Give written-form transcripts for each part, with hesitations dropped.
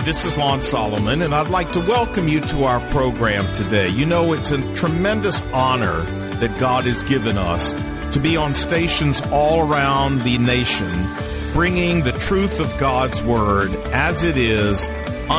this is Lon Solomon, and I'd like to welcome you to our program today. You know, it's a tremendous honor that God has given us to be on stations all around the nation, bringing the truth of God's Word as it is,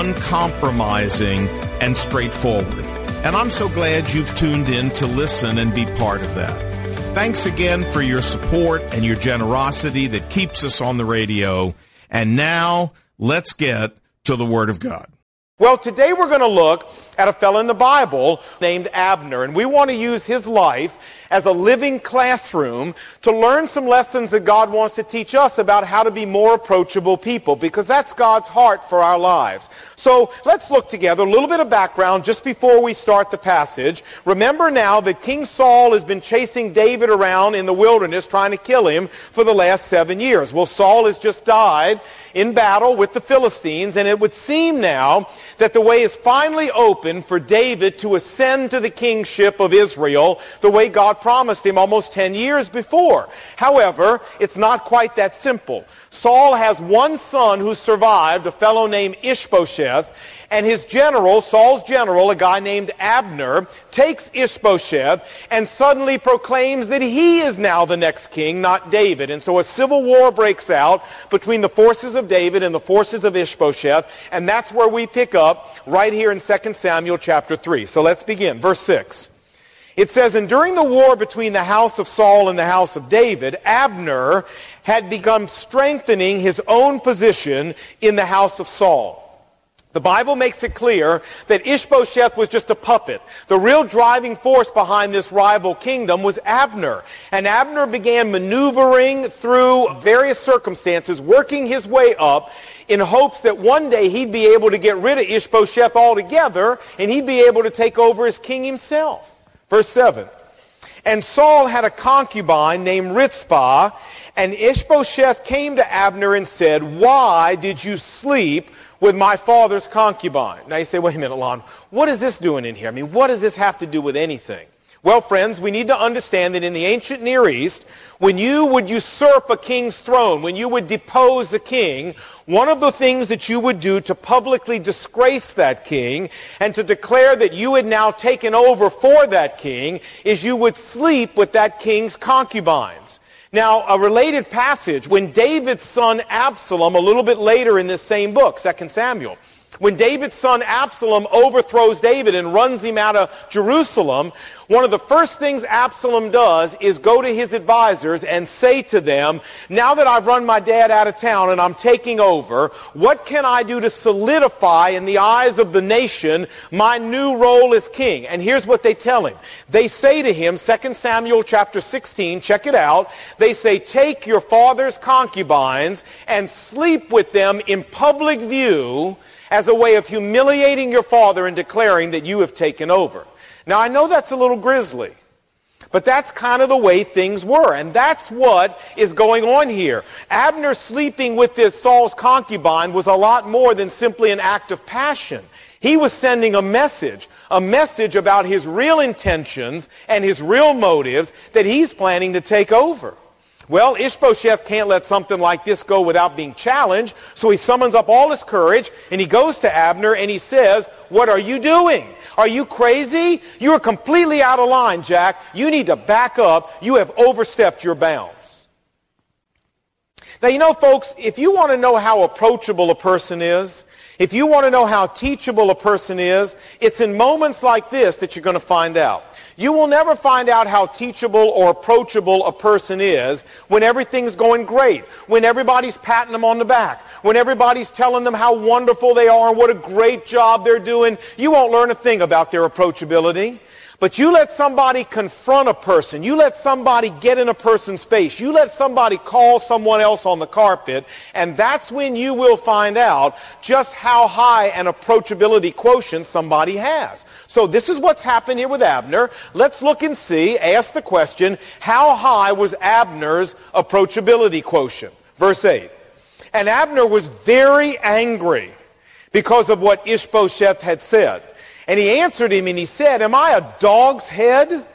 uncompromising and straightforward. And I'm so glad you've tuned in to listen and be part of that. Thanks again for your support and your generosity that keeps us on the radio. And now, let's get to the Word of God. Well, today we're going to look at a fellow in the Bible named Abner, and we want to use his life as a living classroom to learn some lessons that God wants to teach us about how to be more approachable people, because that's God's heart for our lives. So let's look together, a little bit of background just before we start the passage. Remember now that King Saul has been chasing David around in the wilderness trying to kill him for the last 7 years. Well, Saul has just died in battle with the Philistines, and it would seem now that the way is finally open for David to ascend to the kingship of Israel the way God promised him almost 10 years before. However, it's not quite that simple. Saul has one son who survived, a fellow named Ishbosheth, and his general, Saul's general, a guy named Abner, takes Ishbosheth and suddenly proclaims that he is now the next king, not David. And so a civil war breaks out between the forces of David and the forces of Ishbosheth, and that's where we pick up right here in 2 Samuel chapter 3. So let's begin. Verse 6. It says, "And during the war between the house of Saul and the house of David, Abner had begun strengthening his own position in the house of Saul." The Bible makes it clear that Ishbosheth was just a puppet. The real driving force behind this rival kingdom was Abner. And Abner began maneuvering through various circumstances, working his way up in hopes that one day he'd be able to get rid of Ishbosheth altogether and he'd be able to take over as king himself. Verse 7, "And Saul had a concubine named Rizpah, and Ishbosheth came to Abner and said, 'Why did you sleep with my father's concubine?'" Now you say, wait a minute, Lon, what is this doing in here? I mean, what does this have to do with anything? Well, friends, we need to understand that in the ancient Near East, when you would usurp a king's throne, when you would depose a king, one of the things that you would do to publicly disgrace that king and to declare that you had now taken over for that king is you would sleep with that king's concubines. Now, a related passage, when David's son Absalom, a little bit later in this same book, 2 Samuel, when David's son Absalom overthrows David and runs him out of Jerusalem, one of the first things Absalom does is go to his advisors and say to them, "Now that I've run my dad out of town and I'm taking over, what can I do to solidify in the eyes of the nation my new role as king?" And here's what they tell him. They say to him, 2 Samuel chapter 16, check it out, they say, "Take your father's concubines and sleep with them in public view as a way of humiliating your father and declaring that you have taken over." Now, I know that's a little grisly, but that's kind of the way things were, and that's what is going on here. Abner sleeping with this Saul's concubine was a lot more than simply an act of passion. He was sending a message about his real intentions and his real motives that he's planning to take over. Well, Ishbosheth can't let something like this go without being challenged, so he summons up all his courage, and he goes to Abner, and he says, "What are you doing? Are you crazy? You are completely out of line, Jack. You need to back up. You have overstepped your bounds." Now, you know, folks, if you want to know how approachable a person is, if you want to know how teachable a person is, it's in moments like this that you're going to find out. You will never find out how teachable or approachable a person is when everything's going great, when everybody's patting them on the back, when everybody's telling them how wonderful they are and what a great job they're doing. You won't learn a thing about their approachability. But you let somebody confront a person, you let somebody get in a person's face, you let somebody call someone else on the carpet, and that's when you will find out just how high an approachability quotient somebody has. So this is what's happened here with Abner. Let's look and see, ask the question, how high was Abner's approachability quotient? Verse 8. "And Abner was very angry because of what Ishbosheth had said. And he answered him and he said, 'Am I a dog's head?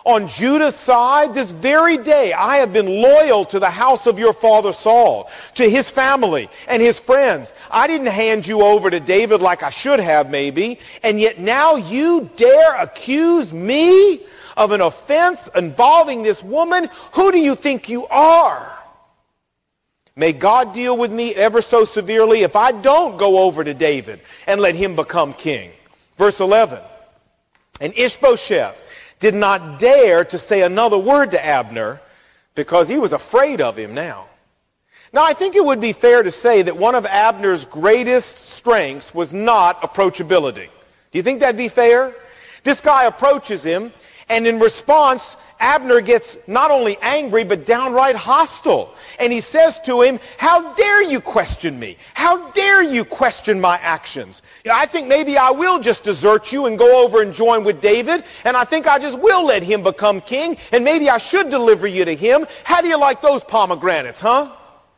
on Judah's side, this very day I have been loyal to the house of your father Saul, to his family and his friends. I didn't hand you over to David like I should have maybe, and yet now you dare accuse me of an offense involving this woman? Who do you think you are? May God deal with me ever so severely if I don't go over to David and let him become king. Verse 11, and Ishbosheth did not dare to say another word to Abner because he was afraid of him now. Now, I think it would be fair to say that one of Abner's greatest strengths was not approachability. Do you think that'd be fair? This guy approaches him, and in response, Abner gets not only angry, but downright hostile. And he says to him, how dare you question me? How dare you question my actions? I think maybe I will just desert you and go over and join with David, and I think I just will let him become king, and maybe I should deliver you to him. How do you like those pomegranates, huh?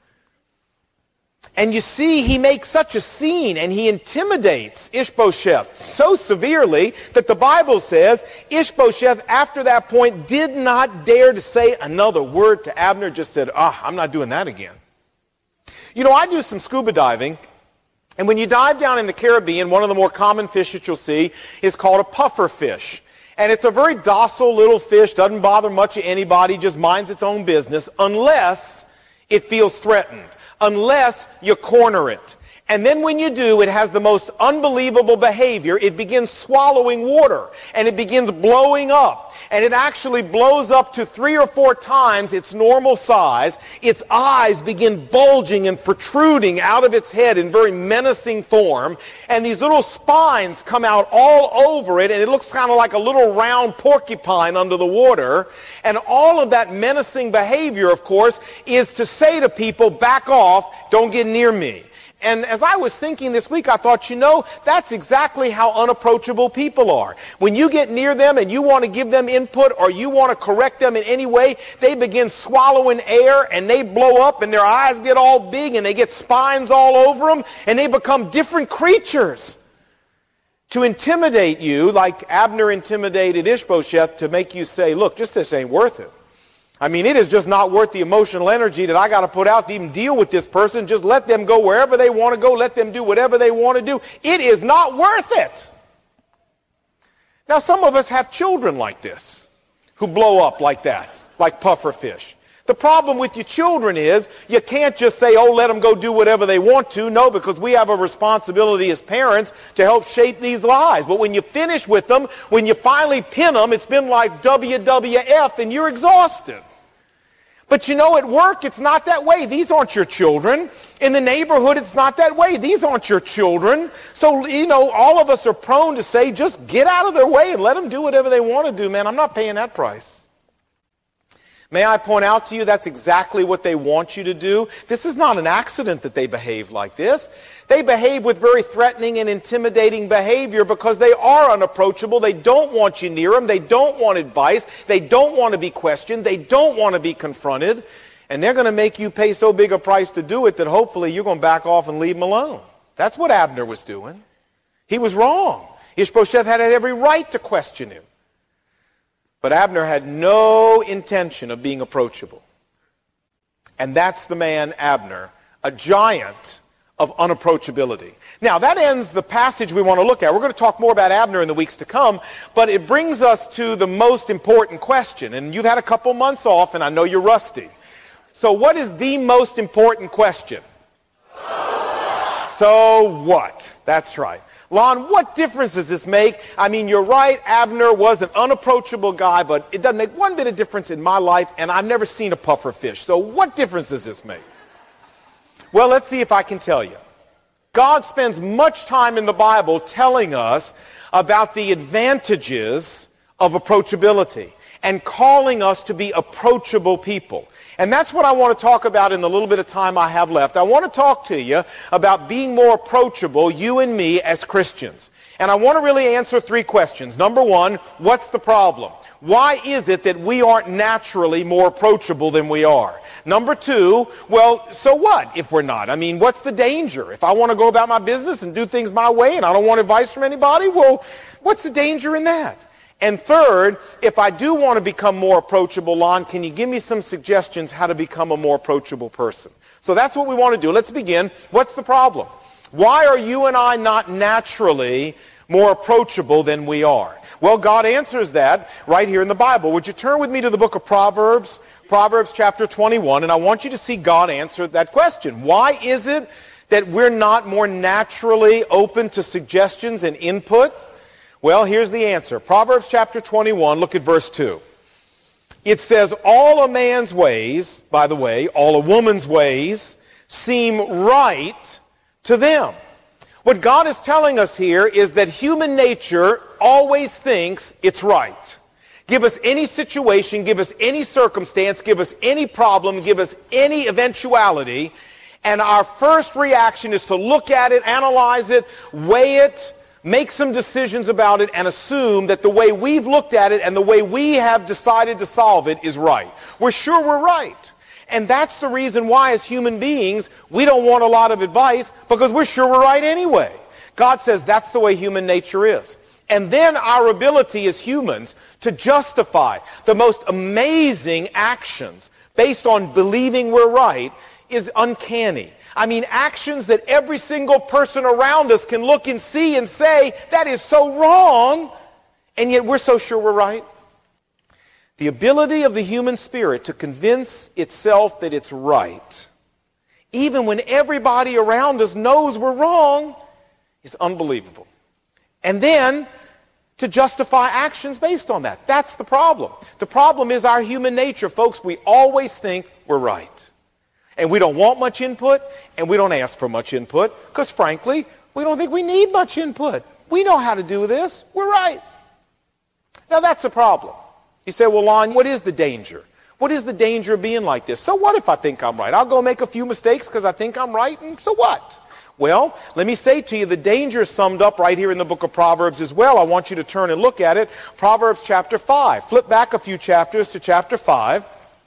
And you see, he makes such a scene and he intimidates Ishbosheth so severely that the Bible says Ishbosheth, after that point, did not dare to say another word to Abner, just said, I'm not doing that again. You know, I do some scuba diving, and when you dive down in the Caribbean, one of the more common fish that you'll see is called a puffer fish. And it's a very docile little fish, doesn't bother much of anybody, just minds its own business, unless it feels threatened. Unless you corner it. And then when you do, it has the most unbelievable behavior. It begins swallowing water, and it begins blowing up. And it actually blows up to 3 or 4 times its normal size. Its eyes begin bulging and protruding out of its head in very menacing form. And these little spines come out all over it, and it looks kind of like a little round porcupine under the water. And all of that menacing behavior, of course, is to say to people, back off, don't get near me. And as I was thinking this week, I thought, that's exactly how unapproachable people are. When you get near them and you want to give them input or you want to correct them in any way, they begin swallowing air and they blow up and their eyes get all big and they get spines all over them and they become different creatures. To intimidate you, like Abner intimidated Ishbosheth, to make you say, look, just this ain't worth it. I mean, it is just not worth the emotional energy that I got to put out to even deal with this person. Just let them go wherever they want to go. Let them do whatever they want to do. It is not worth it. Now, some of us have children like this, who blow up like that, like puffer fish. The problem with your children is you can't just say, let them go do whatever they want to. No, because we have a responsibility as parents to help shape these lives. But when you finish with them, when you finally pin them, it's been like WWF and you're exhausted. But at work, it's not that way. These aren't your children. In the neighborhood, it's not that way. These aren't your children. So, all of us are prone to say, just get out of their way and let them do whatever they want to do, man. I'm not paying that price. May I point out to you, that's exactly what they want you to do. This is not an accident that they behave like this. They behave with very threatening and intimidating behavior because they are unapproachable. They don't want you near them. They don't want advice. They don't want to be questioned. They don't want to be confronted. And they're going to make you pay so big a price to do it that hopefully you're going to back off and leave them alone. That's what Abner was doing. He was wrong. Ishbosheth had every right to question him. But Abner had no intention of being approachable. And that's the man Abner, a giant of unapproachability. Now, that ends the passage we want to look at. We're going to talk more about Abner in the weeks to come, but it brings us to the most important question. And you've had a couple months off, and I know you're rusty. So what is the most important question? So what? That's right. Lon, what difference does this make? I mean, you're right, Abner was an unapproachable guy, but it doesn't make one bit of difference in my life, and I've never seen a puffer fish. So what difference does this make? Well, let's see if I can tell you. God spends much time in the Bible telling us about the advantages of approachability and calling us to be approachable people. And that's what I want to talk about in the little bit of time I have left. I want to talk to you about being more approachable, you and me, as Christians. And I want to really answer 3 questions. Number 1, what's the problem? Why is it that we aren't naturally more approachable than we are? Number 2, well, so what if we're not? I mean, what's the danger? If I want to go about my business and do things my way and I don't want advice from anybody, well, what's the danger in that? And third, if I do want to become more approachable, Lon, can you give me some suggestions how to become a more approachable person? So that's what we want to do. Let's begin. What's the problem? Why are you and I not naturally more approachable than we are? Well, God answers that right here in the Bible. Would you turn with me to the book of Proverbs, Proverbs chapter 21, and I want you to see God answer that question. Why is it that we're not more naturally open to suggestions and input? Well, here's the answer. Proverbs chapter 21, look at verse 2. It says, all a man's ways, by the way, all a woman's ways, seem right to them. What God is telling us here is that human nature always thinks it's right. Give us any situation, give us any circumstance, give us any problem, give us any eventuality, and our first reaction is to look at it, analyze it, weigh it, make some decisions about it, and assume that the way we've looked at it and the way we have decided to solve it is right. We're sure we're right. And that's the reason why, as human beings, we don't want a lot of advice, because we're sure we're right anyway. God says that's the way human nature is. And then our ability as humans to justify the most amazing actions based on believing we're right is uncanny. I mean, actions that every single person around us can look and see and say, that is so wrong, and yet we're so sure we're right. The ability of the human spirit to convince itself that it's right, even when everybody around us knows we're wrong, is unbelievable. And then to justify actions based on that. That's the problem. The problem is our human nature, folks. We always think we're right. And we don't want much input, and we don't ask for much input, because frankly, we don't think we need much input. We know how to do this. We're right. Now that's a problem. You say, well, Lon, what is the danger? What is the danger of being like this? So what if I think I'm right? I'll go make a few mistakes because I think I'm right, and so what? Well, let me say to you, the danger is summed up right here in the book of Proverbs as well. I want you to turn and look at it. Proverbs chapter 5. Flip back a few chapters to chapter 5.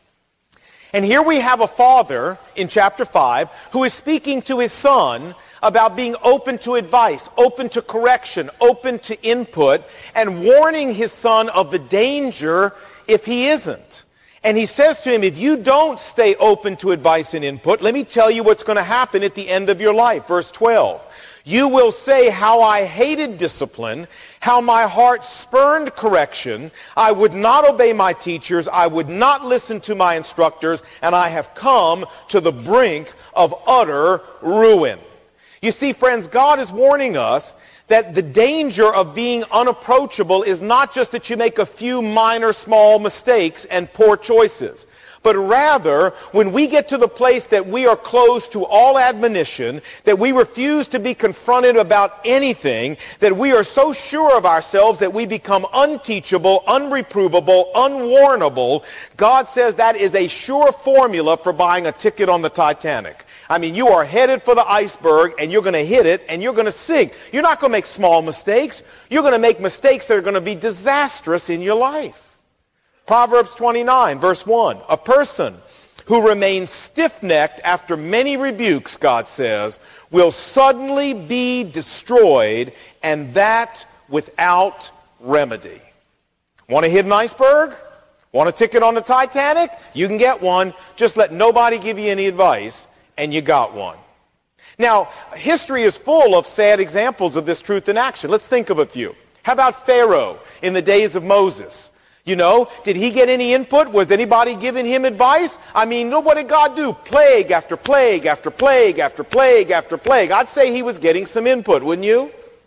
And here we have a father in chapter 5 who is speaking to his son about being open to advice, open to correction, open to input, and warning his son of the danger if he isn't. And he says to him, if you don't stay open to advice and input, let me tell you what's going to happen at the end of your life. Verse 12. You will say how I hated discipline, how my heart spurned correction. I would not obey my teachers. I would not listen to my instructors. And I have come to the brink of utter ruin. You see, friends, God is warning us that the danger of being unapproachable is not just that you make a few minor small mistakes and poor choices, but rather when we get to the place that we are closed to all admonition, that we refuse to be confronted about anything, that we are so sure of ourselves that we become unteachable, unreprovable, unwarnable, God says that is a sure formula for buying a ticket on the Titanic. I mean, you are headed for the iceberg, and you're going to hit it, and you're going to sink. You're not going to make small mistakes. You're going to make mistakes that are going to be disastrous in your life. Proverbs 29, verse 1. A person who remains stiff-necked after many rebukes, God says, will suddenly be destroyed, and that without remedy. Want a hidden iceberg? Want a ticket on the Titanic? You can get one. Just let nobody give you any advice, and you got one. Now, history is full of sad examples of this truth in action. Let's think of a few. How about Pharaoh in the days of Moses? You know, did he get any input? Was anybody giving him advice? I mean, what did God do? Plague after plague after plague after plague after plague. I'd say he was getting some input, wouldn't you?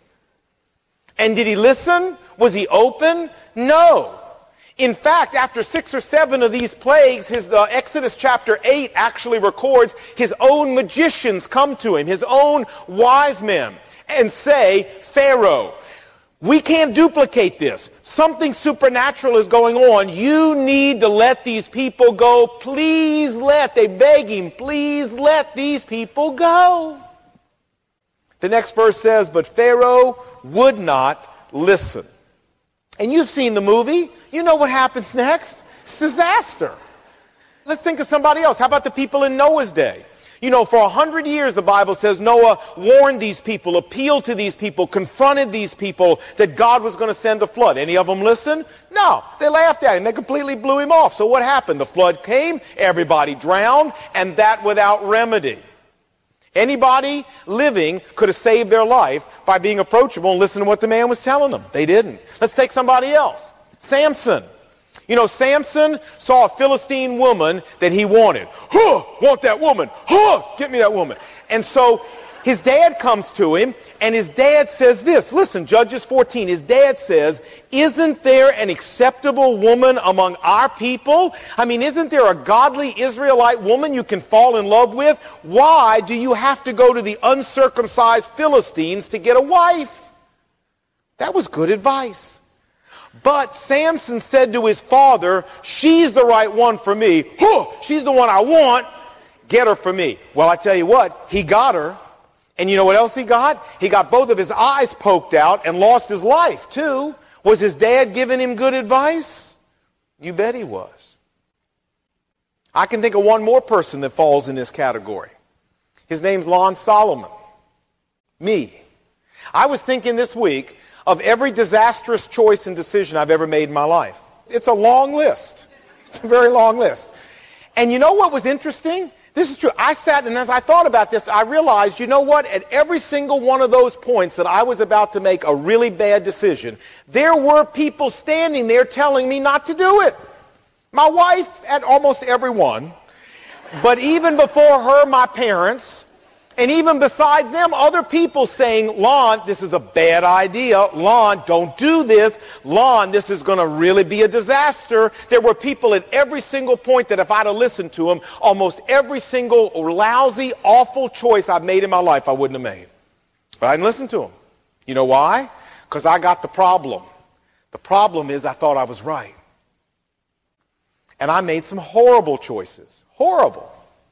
And did he listen? Was he open? No. In fact, after 6 or 7 of these plagues, Exodus chapter 8 actually records his own magicians come to him, his own wise men, and say, Pharaoh, we can't duplicate this. Something supernatural is going on. You need to let these people go. Please they beg him, please let these people go. The next verse says, but Pharaoh would not listen. And you've seen the movie. You know what happens next. It's disaster. Let's think of somebody else. How about the people in Noah's day? You know, for 100 years, the Bible says Noah warned these people, appealed to these people, confronted these people that God was going to send a flood. Any of them listen? No. They laughed at him. They completely blew him off. So what happened? The flood came, everybody drowned, and that without remedy. Anybody living could have saved their life by being approachable and listening to what the man was telling them. They didn't. Let's take somebody else. Samson. You know, Samson saw a Philistine woman that he wanted. Want that woman. Get me that woman. And so his dad comes to him, and his dad says this. Listen, Judges 14, his dad says, isn't there an acceptable woman among our people? I mean, isn't there a godly Israelite woman you can fall in love with? Why do you have to go to the uncircumcised Philistines to get a wife? That was good advice. But Samson said to his father, she's the right one for me. She's the one I want. Get her for me. Well, I tell you what, he got her. And you know what else he got? He got both of his eyes poked out and lost his life, too. Was his dad giving him good advice? You bet he was. I can think of one more person that falls in this category. His name's Lon Solomon. Me. I was thinking this week of every disastrous choice and decision I've ever made in my life. It's a long list. It's a very long list. And you know what was interesting? This is true. I sat, and as I thought about this, I realized, you know what? At every single one of those points that I was about to make a really bad decision, there were people standing there telling me not to do it. My wife at almost every one, but even before her, my parents, and even besides them, other people saying, Lon, this is a bad idea. Lon, don't do this. Lon, this is going to really be a disaster. There were people at every single point that if I'd have listened to them, almost every single lousy, awful choice I've made in my life, I wouldn't have made. But I didn't listen to them. You know why? Because I got the problem. The problem is I thought I was right. And I made some horrible choices. Horrible.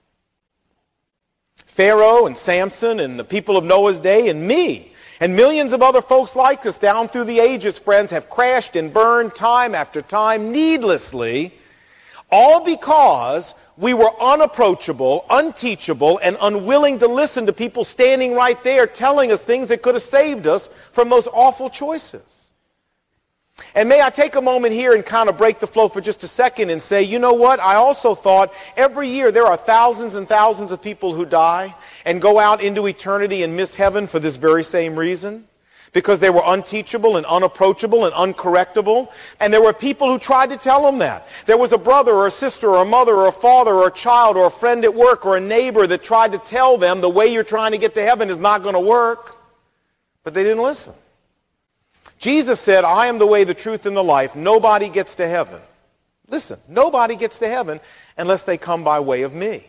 Pharaoh and Samson and the people of Noah's day and me and millions of other folks like us down through the ages, friends, have crashed and burned time after time needlessly, all because we were unapproachable, unteachable, and unwilling to listen to people standing right there telling us things that could have saved us from those awful choices. And may I take a moment here and kind of break the flow for just a second and say, you know what? I also thought every year there are thousands and thousands of people who die and go out into eternity and miss heaven for this very same reason. Because they were unteachable and unapproachable and uncorrectable. And there were people who tried to tell them that. There was a brother or a sister or a mother or a father or a child or a friend at work or a neighbor that tried to tell them the way you're trying to get to heaven is not going to work. But they didn't listen. Jesus said, I am the way, the truth, and the life. Nobody gets to heaven. Listen, nobody gets to heaven unless they come by way of me.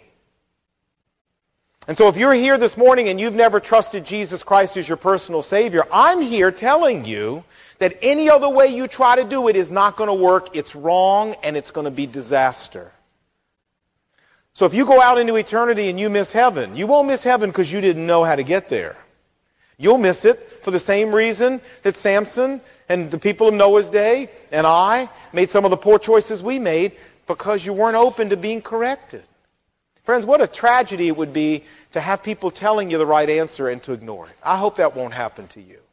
And so if you're here this morning and you've never trusted Jesus Christ as your personal Savior, I'm here telling you that any other way you try to do it is not going to work. It's wrong and it's going to be disaster. So if you go out into eternity and you miss heaven, you won't miss heaven because you didn't know how to get there. You'll miss it for the same reason that Samson and the people of Noah's day and I made some of the poor choices we made, because you weren't open to being corrected. Friends, what a tragedy it would be to have people telling you the right answer and to ignore it. I hope that won't happen to you.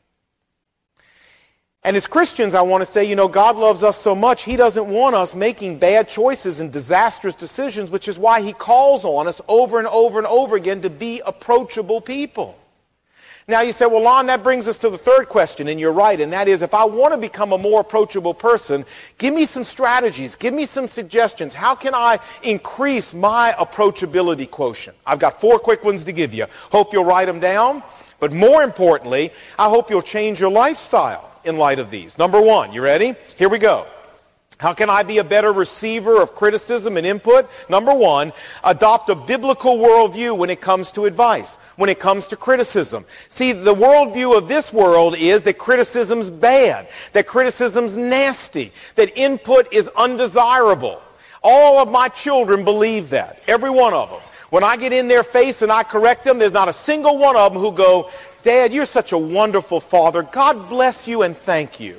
And as Christians, I want to say, you know, God loves us so much, He doesn't want us making bad choices and disastrous decisions, which is why He calls on us over and over and over again to be approachable people. Now you say, well, Lon, that brings us to the third question, and you're right, and that is, if I want to become a more approachable person, give me some strategies, give me some suggestions. How can I increase my approachability quotient? I've got 4 quick ones to give you. Hope you'll write them down, but more importantly, I hope you'll change your lifestyle in light of these. Number 1, you ready? Here we go. How can I be a better receiver of criticism and input? Number 1, adopt a biblical worldview when it comes to advice, when it comes to criticism. See, the worldview of this world is that criticism's bad, that criticism's nasty, that input is undesirable. All of my children believe that, every one of them. When I get in their face and I correct them, there's not a single one of them who go, Dad, you're such a wonderful father. God bless you and thank you.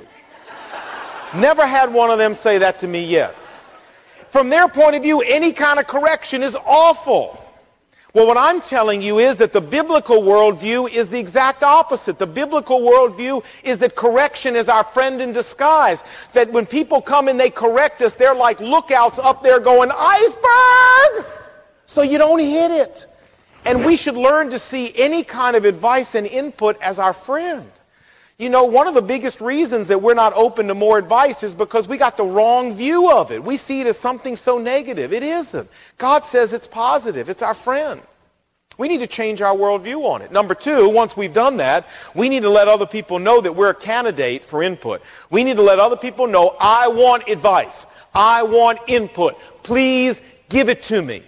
Never had one of them say that to me yet. From their point of view, any kind of correction is awful. Well, what I'm telling you is that the biblical worldview is the exact opposite. The biblical worldview is that correction is our friend in disguise. That when people come and they correct us, they're like lookouts up there going, iceberg! So you don't hit it. And we should learn to see any kind of advice and input as our friend. You know, one of the biggest reasons that we're not open to more advice is because we got the wrong view of it. We see it as something so negative. It isn't. God says it's positive. It's our friend. We need to change our worldview on it. Number two, once we've done that, we need to let other people know that we're a candidate for input. We need to let other people know, I want advice. I want input. Please give it to me.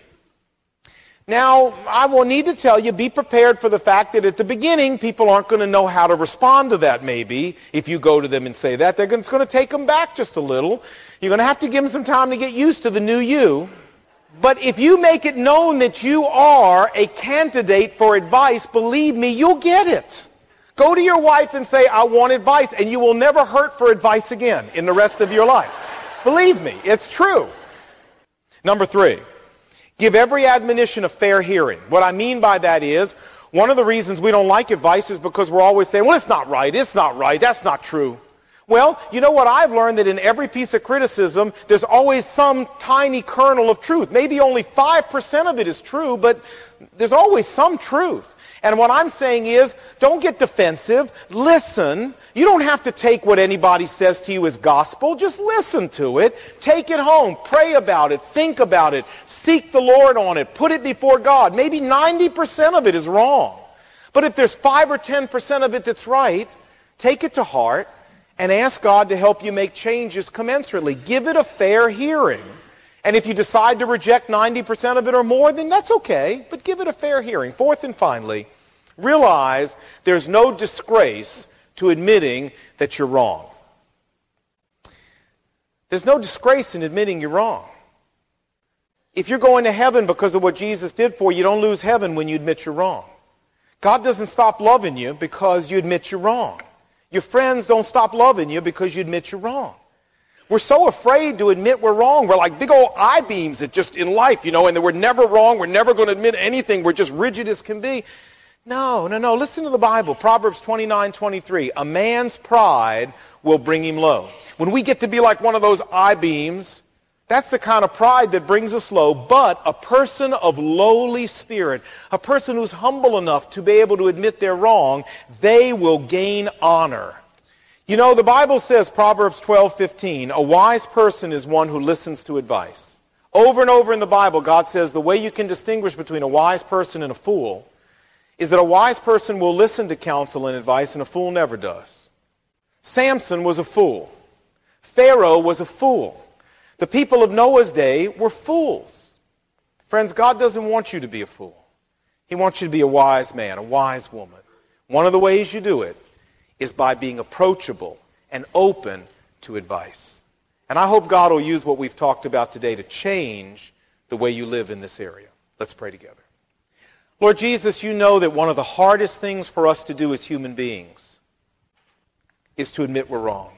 Now, I will need to tell you, be prepared for the fact that at the beginning, people aren't going to know how to respond to that maybe. If you go to them and say that, it's going to take them back just a little. You're going to have to give them some time to get used to the new you. But if you make it known that you are a candidate for advice, believe me, you'll get it. Go to your wife and say, I want advice, and you will never hurt for advice again in the rest of your life. Believe me, it's true. Number three. Give every admonition a fair hearing. What I mean by that is, one of the reasons we don't like advice is because we're always saying, well, it's not right, that's not true. Well, you know what I've learned? That in every piece of criticism, there's always some tiny kernel of truth. Maybe only 5% of it is true, but there's always some truth. And what I'm saying is, don't get defensive. Listen. You don't have to take what anybody says to you as gospel. Just listen to it. Take it home. Pray about it. Think about it. Seek the Lord on it. Put it before God. Maybe 90% of it is wrong. But if there's 5 or 10% of it that's right, take it to heart and ask God to help you make changes commensurately. Give it a fair hearing. And if you decide to reject 90% of it or more, then that's okay, but give it a fair hearing. Fourth and finally, realize there's no disgrace to admitting that you're wrong. There's no disgrace in admitting you're wrong. If you're going to heaven because of what Jesus did for you, you don't lose heaven when you admit you're wrong. God doesn't stop loving you because you admit you're wrong. Your friends don't stop loving you because you admit you're wrong. We're so afraid to admit we're wrong. We're like big old I-beams that just in life, and that we're never wrong. We're never going to admit anything. We're just rigid as can be. No. Listen to the Bible. Proverbs 29:23. A man's pride will bring him low. When we get to be like one of those I-beams, that's the kind of pride that brings us low. But a person of lowly spirit, a person who's humble enough to be able to admit they're wrong, they will gain honor. The Bible says, Proverbs 12:15, a wise person is one who listens to advice. Over and over in the Bible, God says the way you can distinguish between a wise person and a fool is that a wise person will listen to counsel and advice and a fool never does. Samson was a fool. Pharaoh was a fool. The people of Noah's day were fools. Friends, God doesn't want you to be a fool. He wants you to be a wise man, a wise woman. One of the ways you do it is by being approachable and open to advice. And I hope God will use what we've talked about today to change the way you live in this area. Let's pray together. Lord Jesus, you know that one of the hardest things for us to do as human beings is to admit we're wrong,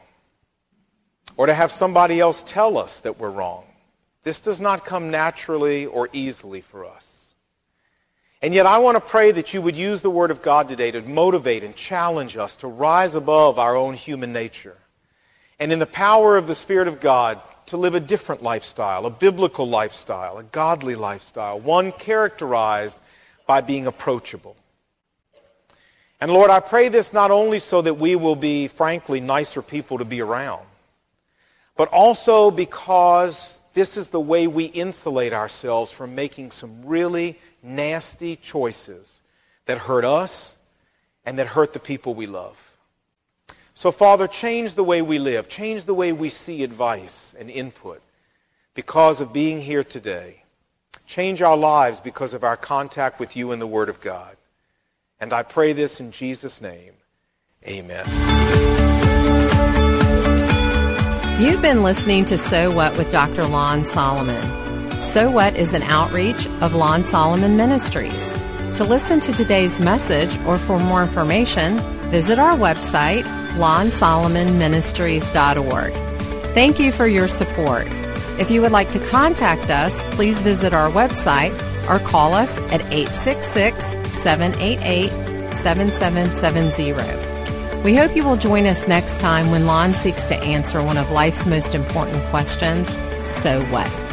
or to have somebody else tell us that we're wrong. This does not come naturally or easily for us. And yet I want to pray that you would use the Word of God today to motivate and challenge us to rise above our own human nature. And in the power of the Spirit of God, to live a different lifestyle, a biblical lifestyle, a godly lifestyle, one characterized by being approachable. And Lord, I pray this not only so that we will be, frankly, nicer people to be around, but also because this is the way we insulate ourselves from making some really nasty choices that hurt us and that hurt the people we love. So, Father, change the way we live. Change the way we see advice and input because of being here today. Change our lives because of our contact with you and the Word of God. And I pray this in Jesus' name. Amen. You've been listening to So What with Dr. Lon Solomon. So What is an outreach of Lon Solomon Ministries. To listen to today's message or for more information, visit our website, lonsolomonministries.org. Thank you for your support. If you would like to contact us, please visit our website, or call us at 866-788-7770. We hope you will join us next time when Lon seeks to answer one of life's most important questions, so what?